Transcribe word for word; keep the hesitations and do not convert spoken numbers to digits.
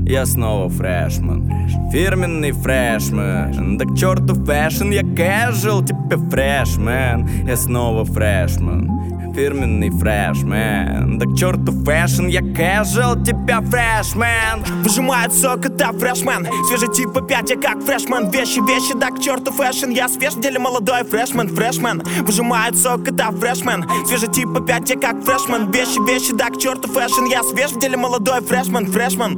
Я снова фрешман, фирменный фрешман. Да к черту фэшн, я casual, типа фрешман. Я снова фрешман, фирменный фрешман. Да к черту фэшн, я casual, тебя фрешман. Выжимает сок, это фрешмен. Свежий типа пять, я как фрешмен. Вещи, вещи, да к черту фэшн. Я свеж, в деле молодой фрешмен, фрешмен. Выжимает сок, это фрешмен. Свежий типа пять, я как фрешмен. Вещи, вещи, да к черту фэшн. Я свеж, в деле молодой фрешмен, фрешмен.